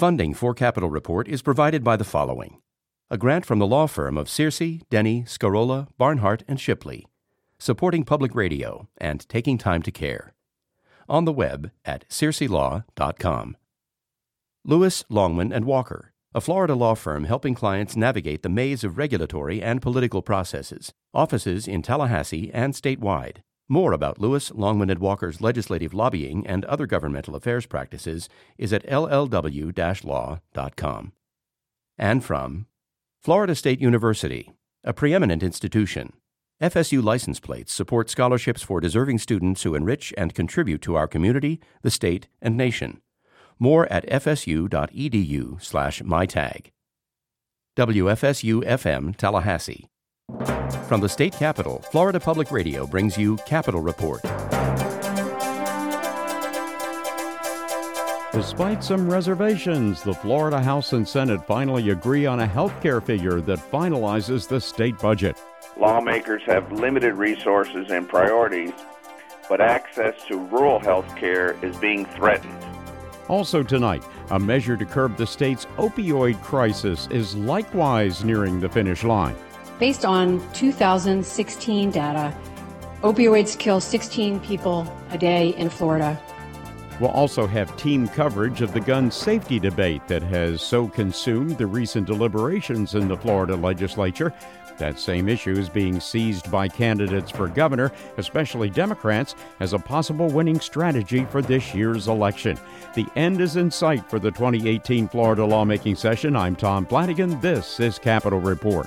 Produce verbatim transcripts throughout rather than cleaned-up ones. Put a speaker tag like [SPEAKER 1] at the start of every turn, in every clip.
[SPEAKER 1] Funding for Capitol Report is provided by the following: a grant from the law firm of Searcy, Denny, Scarola, Barnhart, and Shipley, supporting public radio and taking time to care. On the web at searcy law dot com. Lewis, Longman and Walker, a Florida law firm helping clients navigate the maze of regulatory and political processes. Offices in Tallahassee and statewide. More about Lewis, Longman and Walker's legislative lobbying and other governmental affairs practices is at l l w dash law dot com. And from Florida State University, a preeminent institution. F S U license plates support scholarships for deserving students who enrich and contribute to our community, the state, and nation. More at f s u dot e d u slash my tag. W F S U F M Tallahassee. From the state capitol, Florida Public Radio brings you Capitol Report.
[SPEAKER 2] Despite some reservations, the Florida House and Senate finally agree on a health care figure that finalizes the state budget.
[SPEAKER 3] Lawmakers have limited resources and priorities, but access to rural health care is being threatened.
[SPEAKER 2] Also tonight, a measure to curb the state's opioid crisis is likewise nearing the finish line.
[SPEAKER 4] Based on two thousand sixteen data, opioids kill sixteen people a day in Florida.
[SPEAKER 2] We'll also have team coverage of the gun safety debate that has so consumed the recent deliberations in the Florida legislature. That same issue is being seized by candidates for governor, especially Democrats, as a possible winning strategy for this year's election. The end is in sight for the twenty eighteen Florida lawmaking session. I'm Tom Flanagan. This is Capitol Report.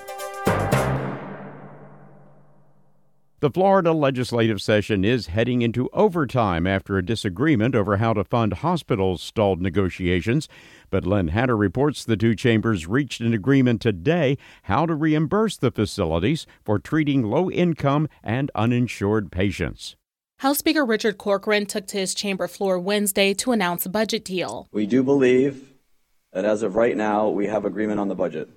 [SPEAKER 2] The Florida legislative session is heading into overtime after a disagreement over how to fund hospitals stalled negotiations. But Len Hatter reports the two chambers reached an agreement today how to reimburse the facilities for treating low-income and uninsured patients.
[SPEAKER 5] House Speaker Richard Corcoran took to his chamber floor Wednesday to announce a budget deal.
[SPEAKER 6] We do believe that as of right now, we have agreement on the budget.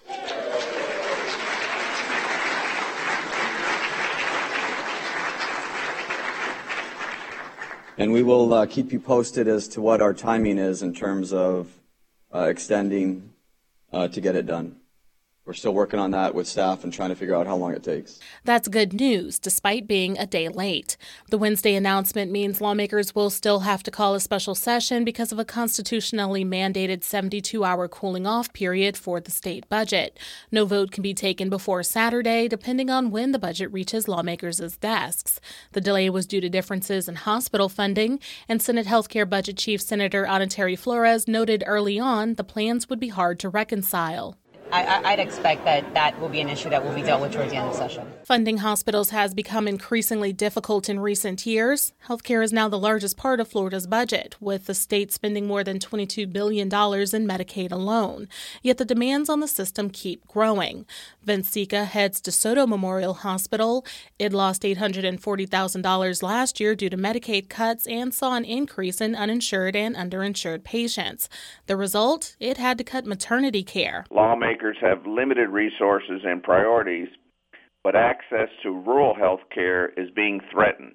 [SPEAKER 6] And we will uh, keep you posted as to what our timing is in terms of uh, extending uh, to get it done. We're still working on that with staff and trying to figure out how long it takes.
[SPEAKER 5] That's good news, despite being a day late. The Wednesday announcement means lawmakers will still have to call a special session because of a constitutionally mandated seventy-two hour cooling off period for the state budget. No vote can be taken before Saturday, depending on when the budget reaches lawmakers' desks. The delay was due to differences in hospital funding, and Senate Healthcare Budget Chief Senator Anatary Flores noted early on the plans would be hard to reconcile.
[SPEAKER 7] I, I'd expect that that will be an issue that will be dealt with towards the end of the session.
[SPEAKER 5] Funding hospitals has become increasingly difficult in recent years. Healthcare is now the largest part of Florida's budget, with the state spending more than twenty-two billion dollars in Medicaid alone. Yet the demands on the system keep growing. Vince Sika heads DeSoto Memorial Hospital. It lost eight hundred forty thousand dollars last year due to Medicaid cuts and saw an increase in uninsured and underinsured patients. The result? It had to cut maternity care.
[SPEAKER 3] Lawmakers have limited resources and priorities, but access to rural health care is being threatened.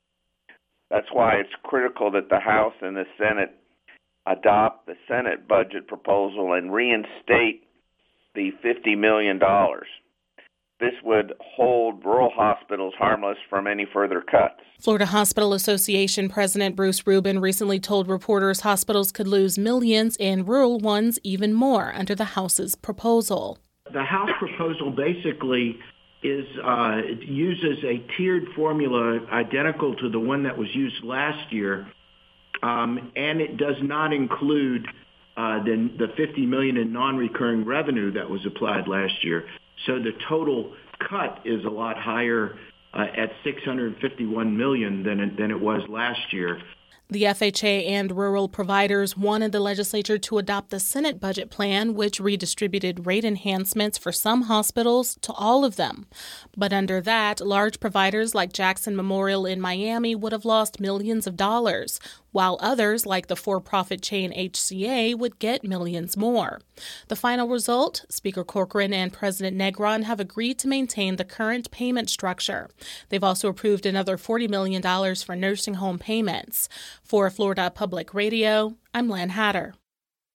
[SPEAKER 3] That's why it's critical that the House and the Senate adopt the Senate budget proposal and reinstate the fifty million dollars. This would hold rural hospitals harmless from any further cuts.
[SPEAKER 5] Florida Hospital Association President Bruce Rubin recently told reporters hospitals could lose millions and rural ones even more under the House's proposal.
[SPEAKER 8] The House proposal basically is uh, it uses a tiered formula identical to the one that was used last year, um, and it does not include uh, the, the fifty million dollars in non-recurring revenue that was applied last year. So the total cut is a lot higher uh, at six hundred fifty-one million dollars than it, than it was last year.
[SPEAKER 5] The F H A and rural providers wanted the legislature to adopt the Senate budget plan, which redistributed rate enhancements for some hospitals to all of them. But under that, large providers like Jackson Memorial in Miami would have lost millions of dollars, while others, like the for-profit chain H C A, would get millions more. The final result? Speaker Corcoran and President Negron have agreed to maintain the current payment structure. They've also approved another forty million dollars for nursing home payments. For Florida Public Radio, I'm Len Hatter.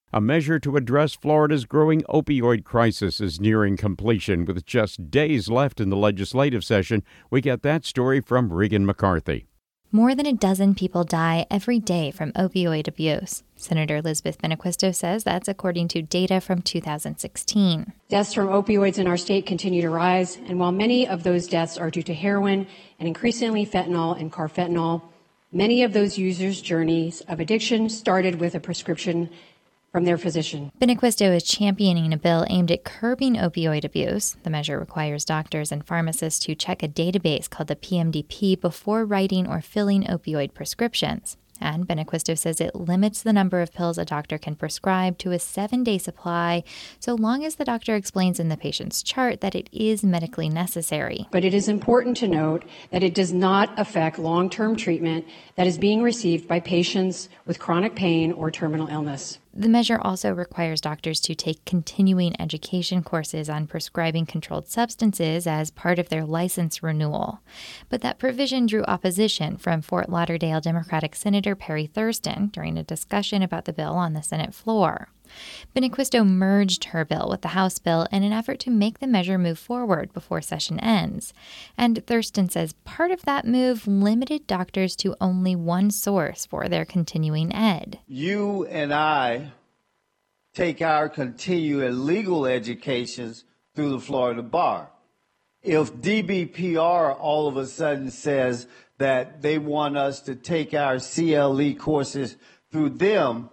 [SPEAKER 2] A measure to address Florida's growing opioid crisis is nearing completion with just days left in the legislative session. We get that story from Regan McCarthy.
[SPEAKER 9] More than a dozen people die every day from opioid abuse. Senator Elizabeth Benaquisto says that's according to data from two thousand sixteen.
[SPEAKER 4] Deaths from opioids in our state continue to rise, and while many of those deaths are due to heroin and increasingly fentanyl and carfentanil, many of those users' journeys of addiction started with a prescription from their physician.
[SPEAKER 9] Benaquisto is championing a bill aimed at curbing opioid abuse. The measure requires doctors and pharmacists to check a database called the P M D P before writing or filling opioid prescriptions. And Benaquisto says it limits the number of pills a doctor can prescribe to a seven-day supply, so long as the doctor explains in the patient's chart that it is medically necessary.
[SPEAKER 4] But it is important to note that it does not affect long-term treatment that is being received by patients with chronic pain or terminal illness.
[SPEAKER 9] The measure also requires doctors to take continuing education courses on prescribing controlled substances as part of their license renewal. But that provision drew opposition from Fort Lauderdale Democratic Senator Perry Thurston during a discussion about the bill on the Senate floor. Benaquisto merged her bill with the House bill in an effort to make the measure move forward before session ends. And Thurston says part of that move limited doctors to only one source for their continuing ed.
[SPEAKER 10] You and I take our continuing legal educations through the Florida bar. If D B P R all of a sudden says that they want us to take our C L E courses through them,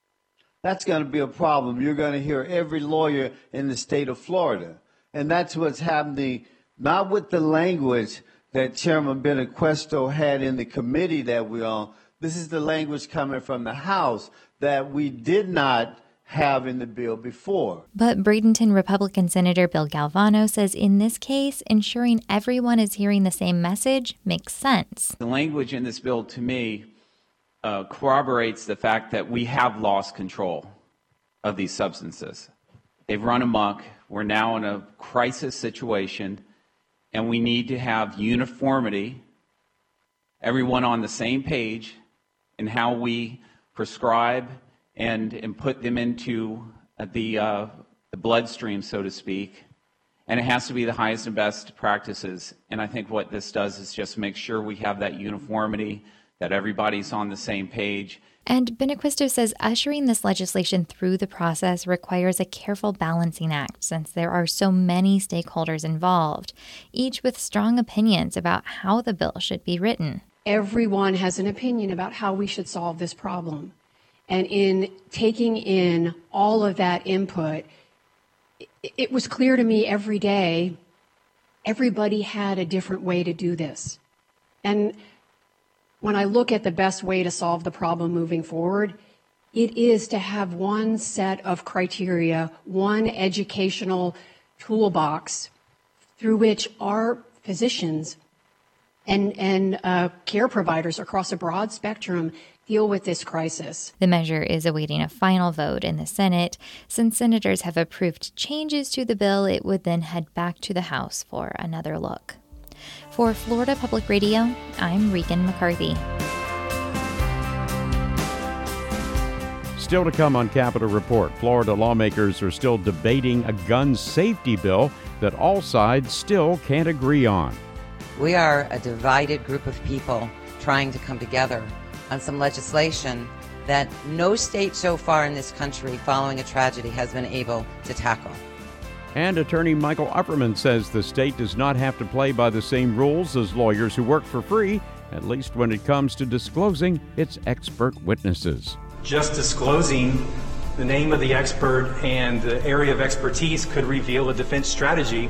[SPEAKER 10] that's going to be a problem. You're going to hear every lawyer in the state of Florida. And that's what's happening, not with the language that Chairman Benaquisto had in the committee that we're on. This is the language coming from the House that we did not have in the bill before.
[SPEAKER 9] But Bradenton Republican Senator Bill Galvano says in this case, ensuring everyone is hearing the same message makes sense.
[SPEAKER 11] The language in this bill, to me, Uh, corroborates the fact that we have lost control of these substances. They've run amok. We're now in a crisis situation, and we need to have uniformity, everyone on the same page in how we prescribe and, and put them into uh, the, uh, the bloodstream, so to speak. And it has to be the highest and best practices. And I think what this does is just make sure we have that uniformity, that everybody's on the same page.
[SPEAKER 9] And Benaquisto says ushering this legislation through the process requires a careful balancing act since there are so many stakeholders involved, each with strong opinions about how the bill should be written.
[SPEAKER 4] Everyone has an opinion about how we should solve this problem. And in taking in all of that input, it was clear to me every day, everybody had a different way to do this. And when I look at the best way to solve the problem moving forward, it is to have one set of criteria, one educational toolbox through which our physicians and, and uh, care providers across a broad spectrum deal with this crisis.
[SPEAKER 9] The measure is awaiting a final vote in the Senate. Since senators have approved changes to the bill, it would then head back to the House for another look. For Florida Public Radio, I'm Regan McCarthy.
[SPEAKER 2] Still to come on Capitol Report, Florida lawmakers are still debating a gun safety bill that all sides still can't agree on.
[SPEAKER 12] We are a divided group of people trying to come together on some legislation that no state so far in this country following a tragedy has been able to tackle.
[SPEAKER 2] And attorney Michael Upperman says the state does not have to play by the same rules as lawyers who work for free, at least when it comes to disclosing its expert witnesses.
[SPEAKER 13] Just disclosing the name of the expert and the area of expertise could reveal a defense strategy.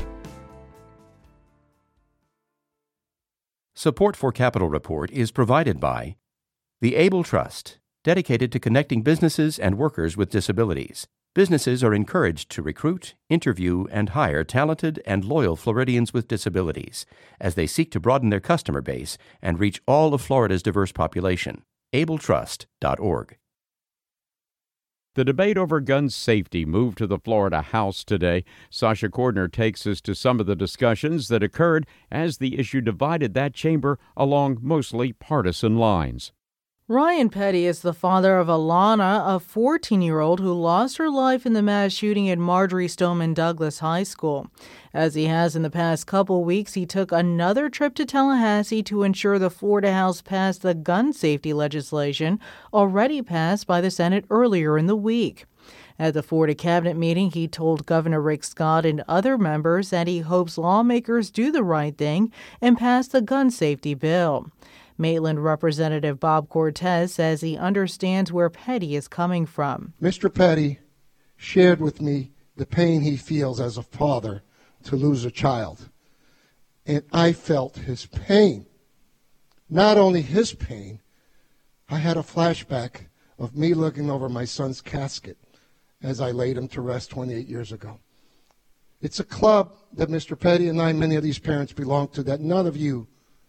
[SPEAKER 1] Support for Capitol Report is provided by the Able Trust, dedicated to connecting businesses and workers with disabilities. Businesses are encouraged to recruit, interview, and hire talented and loyal Floridians with disabilities as they seek to broaden their customer base and reach all of Florida's diverse population. able trust dot org.
[SPEAKER 2] The debate over gun safety moved to the Florida House today. Sasha Cordner takes us to some of the discussions that occurred as the issue divided that chamber along mostly partisan lines.
[SPEAKER 14] Ryan Petty is the father of Alana, a fourteen-year-old who lost her life in the mass shooting at Marjory Stoneman Douglas High School. As he has in the past couple weeks, he took another trip to Tallahassee to ensure the Florida House passed the gun safety legislation already passed by the Senate earlier in the week. At the Florida cabinet meeting, he told Governor Rick Scott and other members that he hopes lawmakers do the right thing and pass the gun safety bill. Maitland Representative Bob Cortez says he understands where Petty is coming from.
[SPEAKER 15] Mister Petty shared with me the pain he feels as a father to lose a child. And I felt his pain. Not only his pain, I had a flashback of me looking over my son's casket as I laid him to rest twenty-eight years ago. It's a club that Mister Petty and I, many of these parents belong to, that none of you,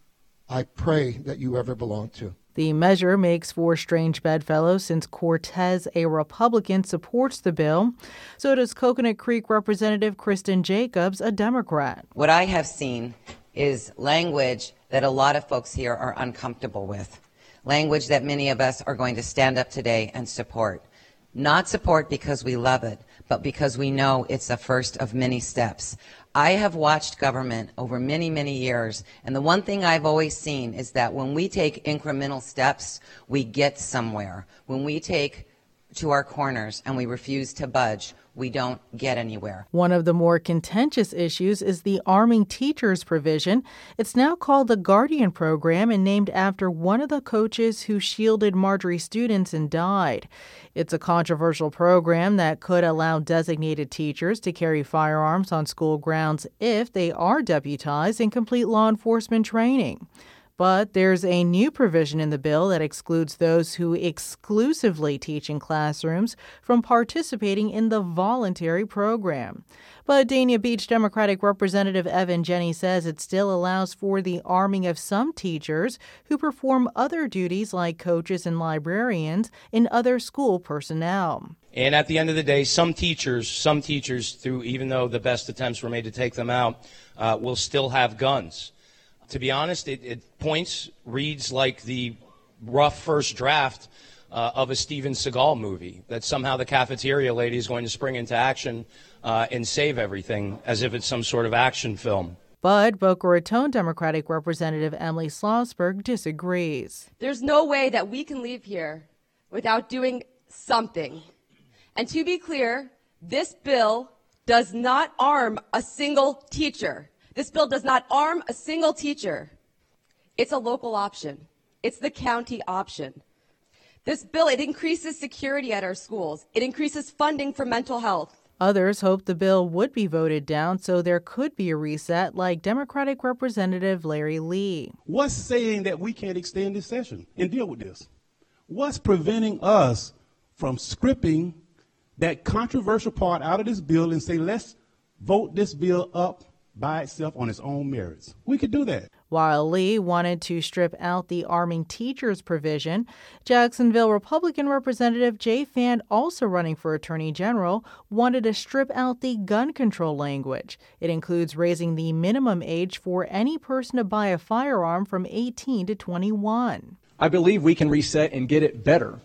[SPEAKER 15] I pray, that you ever belong to.
[SPEAKER 14] The measure makes for strange bedfellows since Cortez, a Republican, supports the bill. So does Coconut Creek Representative Kristen Jacobs, a Democrat.
[SPEAKER 12] What I have seen is language that a lot of folks here are uncomfortable with, language that many of us are going to stand up today and support. Not support because we love it, but because we know it's the first of many steps. I have watched government over many, many years, and the one thing I've always seen is that when we take incremental steps, we get somewhere. When we take to our corners and we refuse to budge, we don't get anywhere.
[SPEAKER 14] One of the more contentious issues is the arming teachers provision. It's now called the Guardian Program and named after one of the coaches who shielded Marjory students and died. It's a controversial program that could allow designated teachers to carry firearms on school grounds if they are deputized and complete law enforcement training. But there's a new provision in the bill that excludes those who exclusively teach in classrooms from participating in the voluntary program. But Dania Beach Democratic Representative Evan Jenny says it still allows for the arming of some teachers who perform other duties like coaches and librarians and other school personnel.
[SPEAKER 16] And at the end of the day, some teachers, some teachers, through even though the best attempts were made to take them out, uh, will still have guns. To be honest, it, it points, reads like the rough first draft uh, of a Steven Seagal movie, that somehow the cafeteria lady is going to spring into action uh, and save everything as if it's some sort of action film.
[SPEAKER 14] But Boca Raton Democratic Representative Emily Schlossberg disagrees.
[SPEAKER 17] There's no way that we can leave here without doing something. And to be clear, this bill does not arm a single teacher. This bill does not arm a single teacher. It's a local option. It's the county option. This bill, it increases security at our schools. It increases funding for mental health.
[SPEAKER 14] Others hope the bill would be voted down so there could be a reset, like Democratic Representative Larry Lee.
[SPEAKER 18] What's saying that we can't extend this session and deal with this? What's preventing us from scripting that controversial part out of this bill and say, let's vote this bill up by itself on its own merits? We could do that.
[SPEAKER 14] While Lee wanted to strip out the arming teachers provision, Jacksonville Republican Representative Jay Fan, also running for Attorney General, wanted to strip out the gun control language. It includes raising the minimum age for any person to buy a firearm from eighteen to twenty-one.
[SPEAKER 19] I believe we can reset and get it better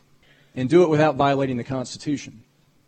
[SPEAKER 19] and do it without violating the Constitution.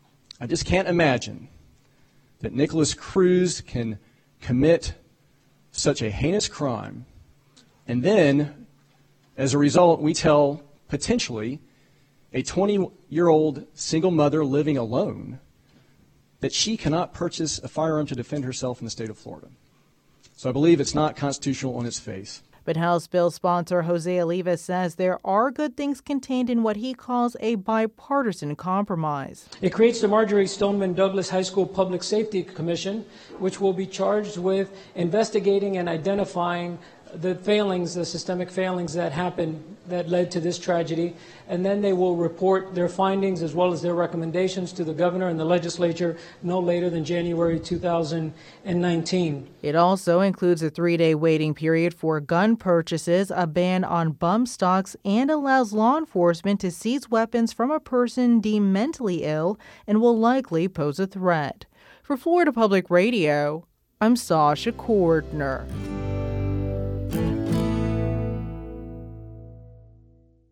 [SPEAKER 19] I just can't imagine that Nicholas Cruz can commit such a heinous crime, and then, as a result, we tell potentially a twenty-year-old single mother living alone that she cannot purchase a firearm to defend herself in the state of Florida. So I believe it's not constitutional on its face.
[SPEAKER 14] But House bill sponsor Jose Olivas says there are good things contained in what he calls a bipartisan compromise.
[SPEAKER 20] It creates the Marjory Stoneman Douglas High School Public Safety Commission, which will be charged with investigating and identifying the failings, the systemic failings that happened that led to this tragedy, and then they will report their findings as well as their recommendations to the governor and the legislature no later than January two thousand nineteen.
[SPEAKER 14] It also includes a three-day waiting period for gun purchases, a ban on bump stocks, and allows law enforcement to seize weapons from a person deemed mentally ill and will likely pose a threat. For Florida Public Radio, I'm Sasha Cordner.
[SPEAKER 1] To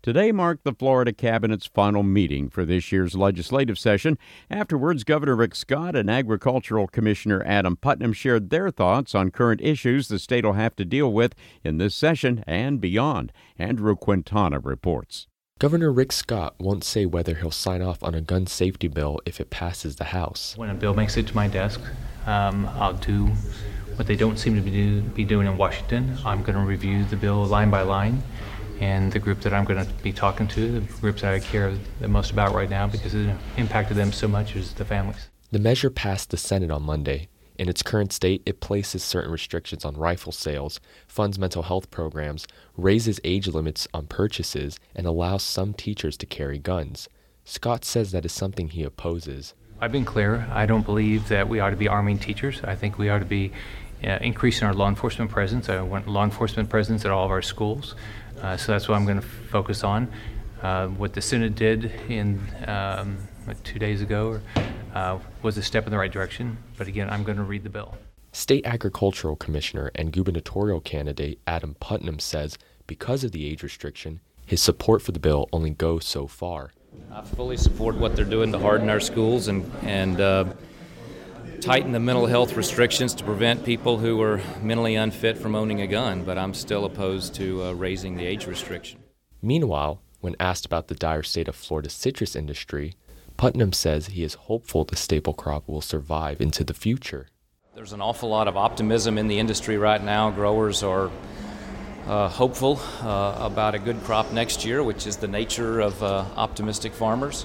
[SPEAKER 2] Today marked the Florida Cabinet's final meeting for this year's legislative session. Afterwards, Governor Rick Scott and Agricultural Commissioner Adam Putnam shared their thoughts on current issues the state will have to deal with in this session and beyond. Andrew Quintana reports.
[SPEAKER 21] Governor Rick Scott won't say whether he'll sign off on a gun safety bill if it passes the House.
[SPEAKER 22] When a bill makes it to my desk, um, I'll do what they don't seem to be, do, be doing in Washington. I'm going to review the bill line by line. And the group that I'm going to be talking to, the groups that I care the most about right now because it impacted them so much, is the families.
[SPEAKER 21] The measure passed the Senate on Monday. In its current state, it places certain restrictions on rifle sales, funds mental health programs, raises age limits on purchases, and allows some teachers to carry guns. Scott says that is something he opposes.
[SPEAKER 22] I've been clear. I don't believe that we ought to be arming teachers. I think we ought to be uh, increasing our law enforcement presence. I want law enforcement presence at all of our schools. Uh, so that's what I'm going to focus on. Uh, what the Senate did in um, what, two days ago uh, was a step in the right direction. But again, I'm going to read the bill.
[SPEAKER 21] State Agricultural Commissioner and gubernatorial candidate Adam Putnam says because of the age restriction, his support for the bill only goes so far.
[SPEAKER 23] I fully support what they're doing to harden our schools and, and uh, tighten the mental health restrictions to prevent people who are mentally unfit from owning a gun, but I'm still opposed to uh, raising the age restriction.
[SPEAKER 21] Meanwhile, when asked about the dire state of Florida's citrus industry, Putnam says he is hopeful the staple crop will survive into the future.
[SPEAKER 23] There's an awful lot of optimism in the industry right now. Growers are uh, hopeful uh, about a good crop next year, which is the nature of uh, optimistic farmers.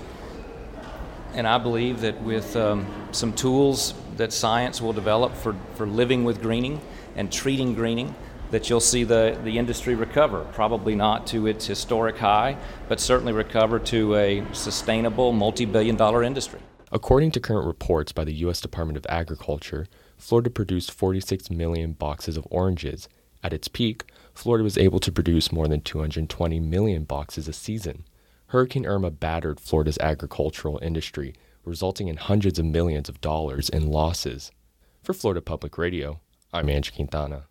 [SPEAKER 23] And I believe that with um, some tools that science will develop for, for living with greening and treating greening, that you'll see the, the industry recover, probably not to its historic high, but certainly recover to a sustainable multi-billion dollar industry.
[SPEAKER 21] According to current reports by the U S Department of Agriculture, Florida produced forty-six million boxes of oranges. At its peak, Florida was able to produce more than two hundred twenty million boxes a season. Hurricane Irma battered Florida's agricultural industry, resulting in hundreds of millions of dollars in losses. For Florida Public Radio, I'm Andrew Quintana.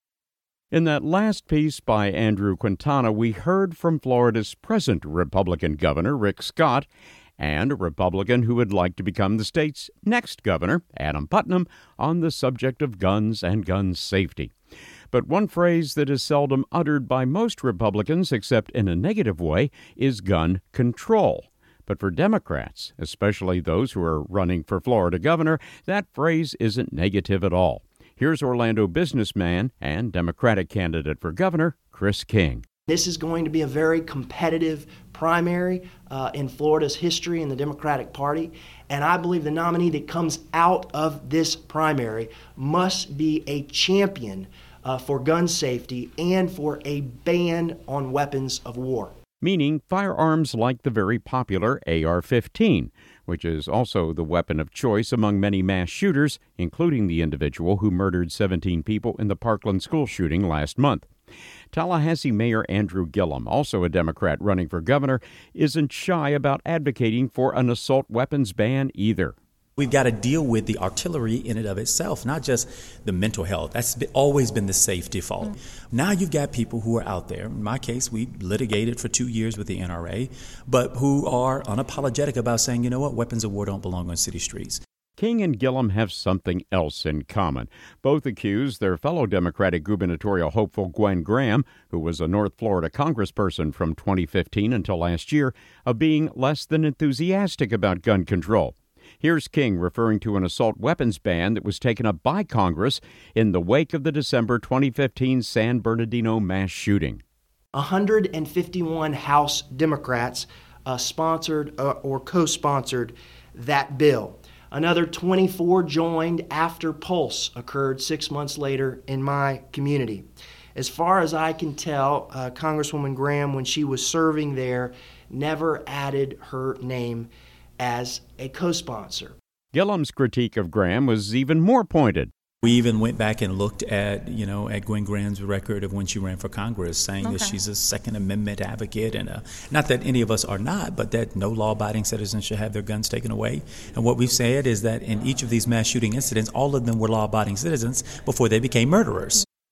[SPEAKER 2] In that last piece by Andrew Quintana, we heard from Florida's present Republican governor, Rick Scott, and a Republican who would like to become the state's next governor, Adam Putnam, on the subject of guns and gun safety. But one phrase that is seldom uttered by most Republicans, except in a negative way, is gun control. But for Democrats, especially those who are running for Florida governor, that phrase isn't negative at all. Here's Orlando businessman and Democratic candidate for governor, Chris King.
[SPEAKER 24] This is going to be a very competitive primary uh, in Florida's history in the Democratic Party, and I believe the nominee that comes out of this primary must be a champion uh, for gun safety and for a ban on weapons of war.
[SPEAKER 2] Meaning firearms like the very popular A R fifteen, which is also the weapon of choice among many mass shooters, including the individual who murdered seventeen people in the Parkland school shooting last month. Tallahassee Mayor Andrew Gillum, also a Democrat running for governor, isn't shy about advocating for an assault weapons ban either.
[SPEAKER 25] We've got to deal with the artillery in and of itself, not just the mental health. That's always been the safe default. Mm-hmm. Now you've got people who are out there. In my case, we litigated for two years with the N R A, but who are unapologetic about saying, you know what, weapons of war don't belong on city streets.
[SPEAKER 2] King and Gillum have something else in common. Both accuse their fellow Democratic gubernatorial hopeful Gwen Graham, who was a North Florida congressperson from twenty fifteen until last year, of being less than enthusiastic about gun control. Here's King referring to an assault weapons ban that was taken up by Congress in the wake of the December twenty fifteen San Bernardino mass shooting.
[SPEAKER 24] one hundred fifty-one House Democrats uh, sponsored uh, or co-sponsored that bill. Another twenty-four joined after Pulse occurred six months later in my community. As far as I can tell, uh, Congresswoman Graham, when she was serving there, never added her name as a co-sponsor.
[SPEAKER 2] Gillum's critique of Graham was even more pointed.
[SPEAKER 25] We even went back and looked at, you know, at Gwen Graham's record of when she ran for Congress, saying okay. that she's a Second Amendment advocate, and uh, not that any of us are not, but that no law-abiding citizens should have their guns taken away. And what we've said is that in each of these mass shooting incidents, all of them were law-abiding citizens before they became murderers.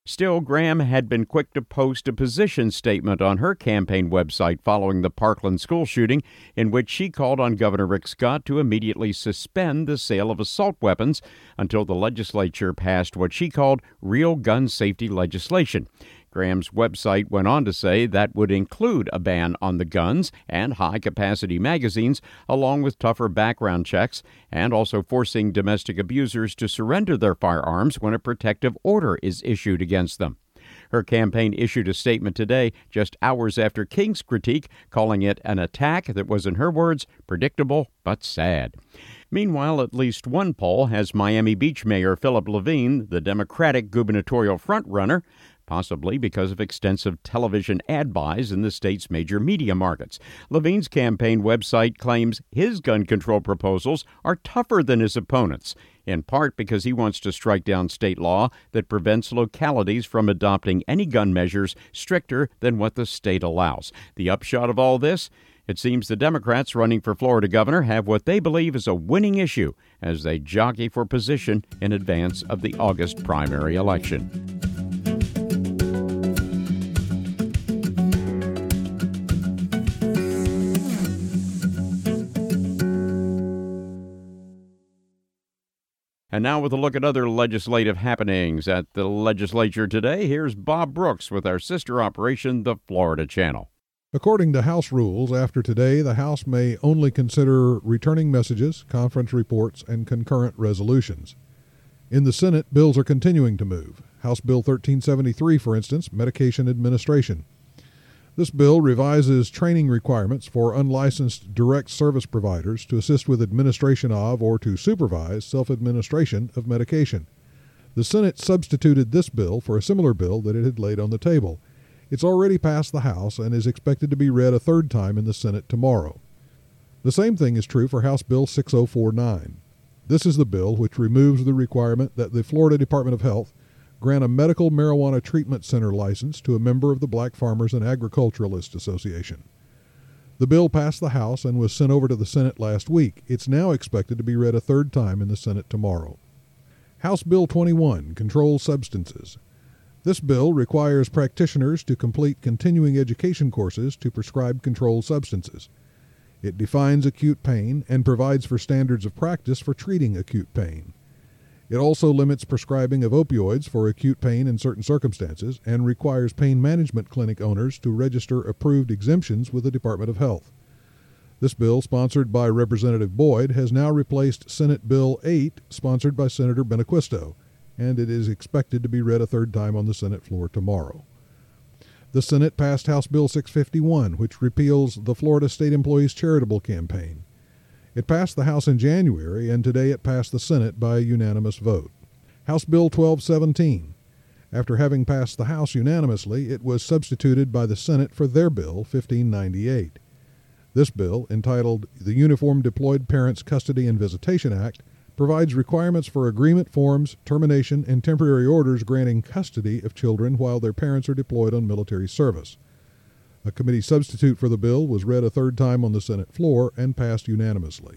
[SPEAKER 2] Still, Graham had been quick to post a position statement on her campaign website following the Parkland school shooting, in which she called on Governor Rick Scott to immediately suspend the sale of assault weapons until the legislature passed what she called real gun safety legislation. Graham's website went on to say that would include a ban on the guns and high-capacity magazines, along with tougher background checks, and also forcing domestic abusers to surrender their firearms when a protective order is issued against them. Her campaign issued a statement today, just hours after King's critique, calling it an attack that was, in her words, predictable but sad. Meanwhile, at least one poll has Miami Beach Mayor Philip Levine, the Democratic gubernatorial frontrunner, possibly because of extensive television ad buys in the state's major media markets. Levine's campaign website claims his gun control proposals are tougher than his opponents', in part because he wants to strike down state law that prevents localities from adopting any gun measures stricter than what the state allows. The upshot of all this? It seems the Democrats running for Florida governor have what they believe is a winning issue as they jockey for position in advance of the August primary election. And now with a look at other legislative happenings at the legislature today, here's Bob Brooks with our sister operation, the Florida Channel.
[SPEAKER 3] According to House rules, after today, the House may only consider returning messages, conference reports, and concurrent resolutions. In the Senate, bills are continuing to move. House Bill thirteen seventy-three, for instance, medication administration. This bill revises training requirements for unlicensed direct service providers to assist with administration of or to supervise self-administration of medication. The Senate substituted this bill for a similar bill that it had laid on the table. It's already passed the House and is expected to be read a third time in the Senate tomorrow. The same thing is true for House Bill six oh four nine. This is the bill which removes the requirement that the Florida Department of Health grant a medical marijuana treatment center license to a member of the Black Farmers and Agriculturalists Association. The bill passed the House and was sent over to the Senate last week. It's now expected to be read a third time in the Senate tomorrow. House Bill twenty-one, Controlled Substances. This bill requires practitioners to complete continuing education courses to prescribe controlled substances. It defines acute pain and provides for standards of practice for treating acute pain. It also limits prescribing of opioids for acute pain in certain circumstances and requires pain management clinic owners to register approved exemptions with the Department of Health. This bill, sponsored by Representative Boyd, has now replaced Senate Bill eight, sponsored by Senator Benaquisto, and it is expected to be read a third time on the Senate floor tomorrow. The Senate passed House Bill six fifty-one, which repeals the Florida State Employees Charitable Campaign. It passed the House in January, and today it passed the Senate by a unanimous vote. House Bill twelve seventeen. After having passed the House unanimously, it was substituted by the Senate for their bill, fifteen ninety-eight. This bill, entitled the Uniform Deployed Parents Custody and Visitation Act, provides requirements for agreement forms, termination, and temporary orders granting custody of children while their parents are deployed on military service. A committee substitute for the bill was read a third time on the Senate floor and passed unanimously.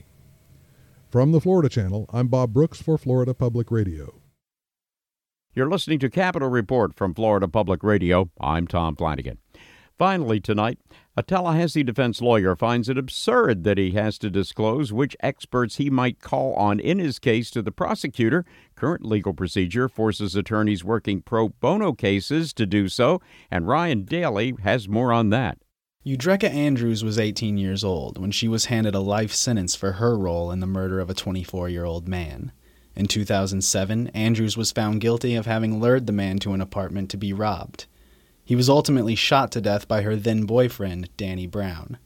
[SPEAKER 3] From the Florida Channel, I'm Bob Brooks for Florida Public Radio.
[SPEAKER 2] You're listening to Capitol Report from Florida Public Radio. I'm Tom Flanagan. Finally tonight, a Tallahassee defense lawyer finds it absurd that he has to disclose which experts he might call on in his case to the prosecutor. Current legal procedure forces attorneys working pro bono cases to do so, and Ryan Daly has more on that.
[SPEAKER 5] Eudreka Andrews was eighteen years old when she was handed a life sentence for her role in the murder of a twenty-four-year-old man. In two thousand seven, Andrews was found guilty of having lured the man to an apartment to be robbed. He was ultimately shot to death by her then-boyfriend, Danny Brown.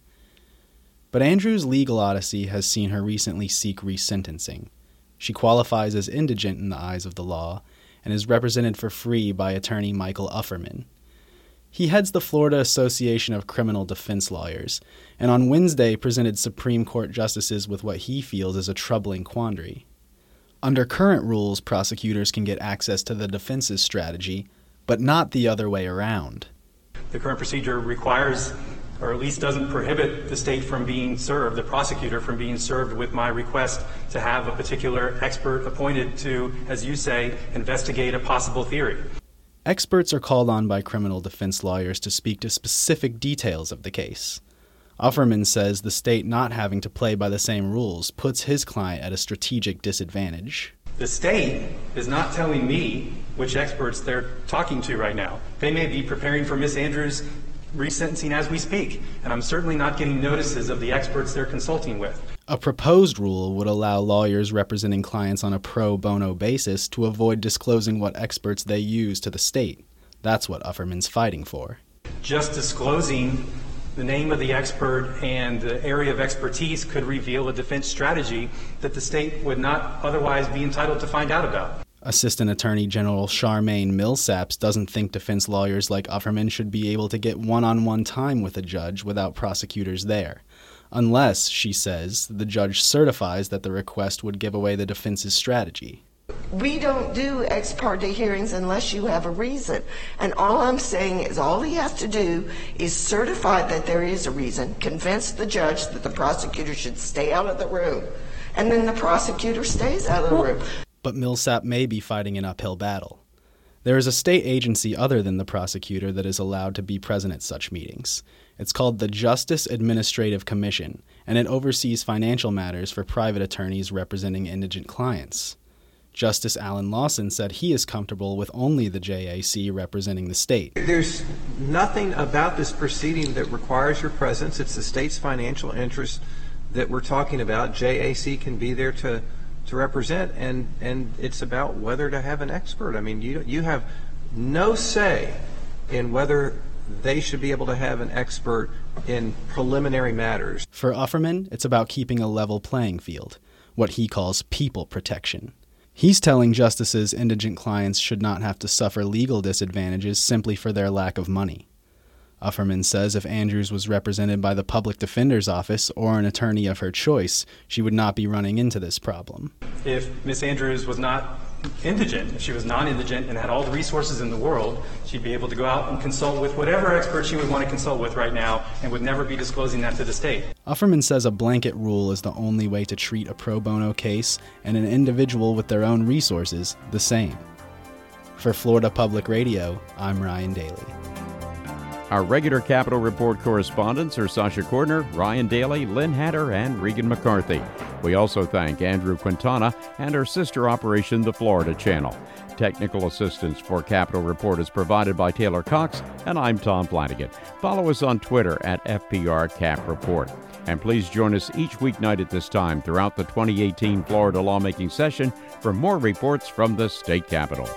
[SPEAKER 5] But Andrews' legal odyssey has seen her recently seek resentencing. She qualifies as indigent in the eyes of the law and is represented for free by attorney Michael Ufferman. He heads the Florida Association of Criminal Defense Lawyers, and on Wednesday presented Supreme Court justices with what he feels is a troubling quandary. Under current rules, prosecutors can get access to the defense's strategy, but not the other way around.
[SPEAKER 13] The current procedure requires, or at least doesn't prohibit, the state from being served, the prosecutor from being served with my request to have a particular expert appointed to, as you say, investigate a possible theory.
[SPEAKER 5] Experts are called on by criminal defense lawyers to speak to specific details of the case. Offerman says the state not having to play by the same rules puts his client at a strategic disadvantage.
[SPEAKER 13] The state is not telling me which experts they're talking to right now. They may be preparing for Miz Andrews' resentencing as we speak, and I'm certainly not getting notices of the experts they're consulting with.
[SPEAKER 5] A proposed rule would allow lawyers representing clients on a pro bono basis to avoid disclosing what experts they use to the state. That's what Ufferman's fighting for.
[SPEAKER 13] Just disclosing the name of the expert and the area of expertise could reveal a defense strategy that the state would not otherwise be entitled to find out about.
[SPEAKER 5] Assistant Attorney General Charmaine Millsaps doesn't think defense lawyers like Ufferman should be able to get one-on-one time with a judge without prosecutors there, unless, she says, the judge certifies that the request would give away the defense's strategy.
[SPEAKER 6] We don't do ex parte hearings unless you have a reason. And all I'm saying is all he has to do is certify that there is a reason, convince the judge that the prosecutor should stay out of the room, and then the prosecutor stays out of the room.
[SPEAKER 5] But Millsap may be fighting an uphill battle. There is a state agency other than the prosecutor that is allowed to be present at such meetings. It's called the Justice Administrative Commission, and it oversees financial matters for private attorneys representing indigent clients. Justice Alan Lawson said he is comfortable with only the J A C representing the state.
[SPEAKER 7] There's nothing about this proceeding that requires your presence. It's the state's financial interest that we're talking about. J A C can be there to to represent, and, and it's about whether to have an expert. I mean, you you have no say in whether they should be able to have an expert in preliminary matters.
[SPEAKER 5] For Ufferman, it's about keeping a level playing field, what he calls people protection. He's telling justices indigent clients should not have to suffer legal disadvantages simply for their lack of money. Ufferman says if Andrews was represented by the public defender's office or an attorney of her choice, she would not be running into this problem.
[SPEAKER 13] If Miz Andrews was not indigent, if she was non-indigent and had all the resources in the world, she'd be able to go out and consult with whatever expert she would want to consult with right now and would never be disclosing that to the state.
[SPEAKER 5] Ufferman says a blanket rule is the only way to treat a pro bono case and an individual with their own resources the same. For Florida Public Radio, I'm Ryan Daly.
[SPEAKER 2] Our regular Capitol Report correspondents are Sasha Cordner, Ryan Daly, Lynn Hatter, and Regan McCarthy. We also thank Andrew Quintana and our sister operation, the Florida Channel. Technical assistance for Capitol Report is provided by Taylor Cox, and I'm Tom Flanagan. Follow us on Twitter at F P R Cap Report. And please join us each weeknight at this time throughout the twenty eighteen Florida lawmaking session for more reports from the state capitol.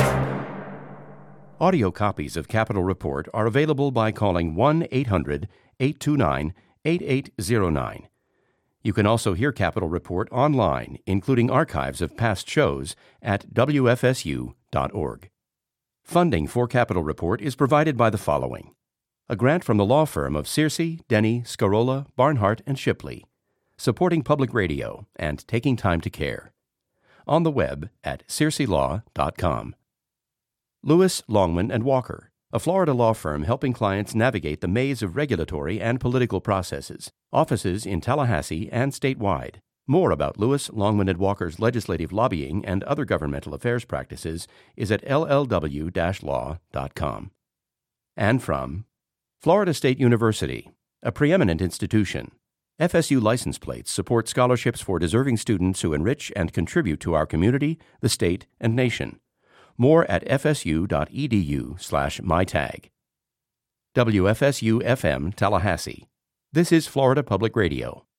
[SPEAKER 1] Audio copies of Capitol Report are available by calling one eight hundred eight two nine eight eight zero nine. You can also hear Capitol Report online, including archives of past shows at W F S U dot org. Funding for Capitol Report is provided by the following: a grant from the law firm of Searcy, Denny, Scarola, Barnhart, and Shipley, supporting public radio and taking time to care. On the web at searcy law dot com. Lewis, Longman and Walker, a Florida law firm helping clients navigate the maze of regulatory and political processes. Offices in Tallahassee and statewide. More about Lewis, Longman and Walker's legislative lobbying and other governmental affairs practices is at L L W law dot com. And from Florida State University, a preeminent institution. F S U license plates support scholarships for deserving students who enrich and contribute to our community, the state, and nation. More at fsu.edu slash mytag. W F S U F M Tallahassee. This is Florida Public Radio.